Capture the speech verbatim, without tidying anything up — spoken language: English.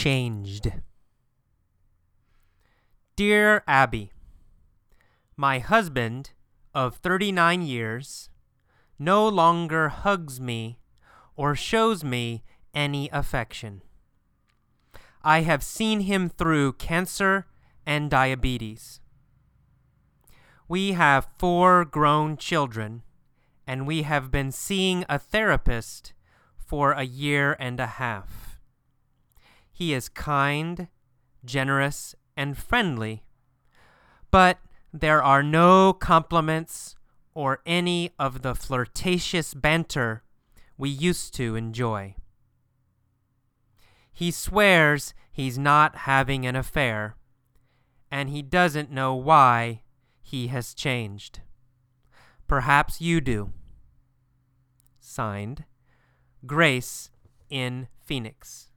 changed. Dear Abby, my husband of thirty-nine years no longer hugs me or shows me any affection. I have seen him through cancer and diabetes. We have four grown children, and we have been seeing a therapist for a year and a half. He is kind, generous, and friendly, but there are no compliments or any of the flirtatious banter we used to enjoy. He swears he's not having an affair, and he doesn't know why he has changed. Perhaps you do. Signed, Grace in Phoenix.